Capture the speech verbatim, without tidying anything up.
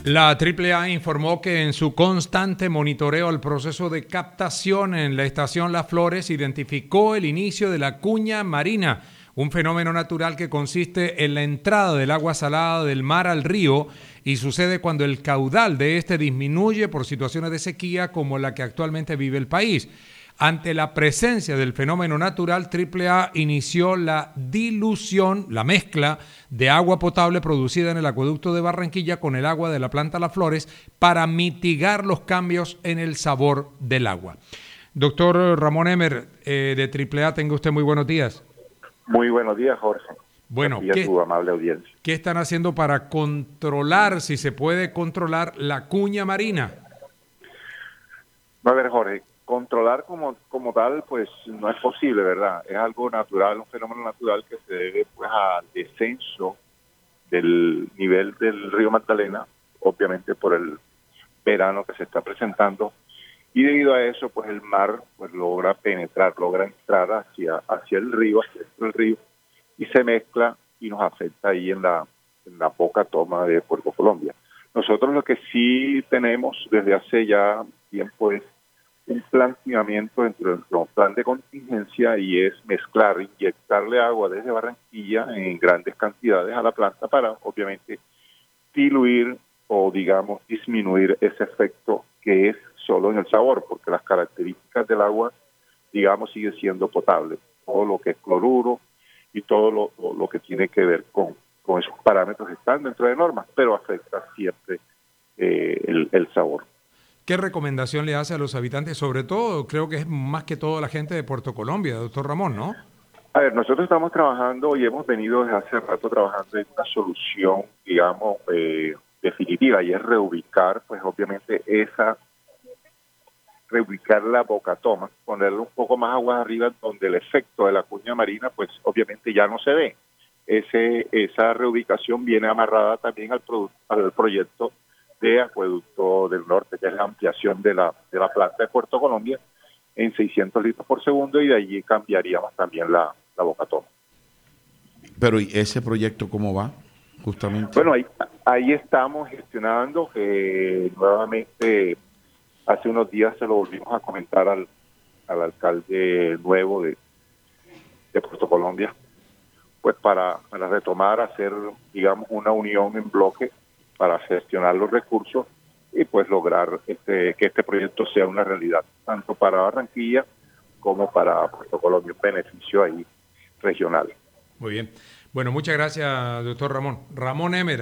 La Triple A informó que en su constante monitoreo al proceso de captación en la estación Las Flores identificó el inicio de la cuña marina, un fenómeno natural que consiste en la entrada del agua salada del mar al río y sucede cuando el caudal de este disminuye por situaciones de sequía como la que actualmente vive el país. Ante la presencia del fenómeno natural, Triple A inició la dilución, la mezcla de agua potable producida en el acueducto de Barranquilla con el agua de la planta Las Flores para mitigar los cambios en el sabor del agua. Doctor Ramón Emer, eh, de Triple A, tenga usted muy buenos días. Muy buenos días, Jorge. Bueno, Y a ¿qué, tu amable audiencia. ¿qué están haciendo para controlar, si se puede controlar, la cuña marina? A ver, Jorge, controlar como, como tal, pues no es posible, ¿verdad? Es algo natural, un fenómeno natural que se debe pues al descenso del nivel del río Magdalena, obviamente por el verano que se está presentando, y debido a eso, pues el mar pues logra penetrar, logra entrar hacia, hacia el río, hacia el río, y se mezcla y nos afecta ahí en la, en la poca toma de Puerto Colombia. Nosotros lo que sí tenemos desde hace ya tiempo es un planteamiento dentro de nuestro plan de contingencia y es mezclar, inyectarle agua desde Barranquilla en grandes cantidades a la planta para obviamente diluir o digamos disminuir ese efecto que es solo en el sabor, porque las características del agua digamos sigue siendo potable, todo lo que es cloruro y todo lo, lo, lo que tiene que ver con, con esos parámetros están dentro de normas, pero afecta siempre eh, el, el sabor. ¿Qué recomendación le hace a los habitantes? Sobre todo, creo que es más que todo la gente de Puerto Colombia, doctor Ramón, ¿no? A ver, nosotros estamos trabajando y hemos venido desde hace rato trabajando en una solución, digamos, eh, definitiva, y es reubicar, pues obviamente esa, reubicar la boca toma, ponerle un poco más agua arriba donde el efecto de la cuña marina, pues obviamente ya no se ve. Ese, esa reubicación viene amarrada también al, produ- al proyecto de Acueducto del Norte, que es la ampliación de la, de la planta de Puerto Colombia en seiscientos litros por segundo, y de allí cambiaríamos también la, la boca toma. Pero ¿y ese proyecto cómo va, justamente? Bueno, ahí, ahí estamos gestionando, que nuevamente hace unos días se lo volvimos a comentar al, al alcalde nuevo de, de Puerto Colombia, pues para, para retomar, hacer, digamos, una unión en bloque para gestionar los recursos y pues lograr este, que este proyecto sea una realidad, tanto para Barranquilla como para Puerto Colombia, un beneficio ahí regional. Muy bien. Bueno, muchas gracias, doctor Ramón. Ramón Emer.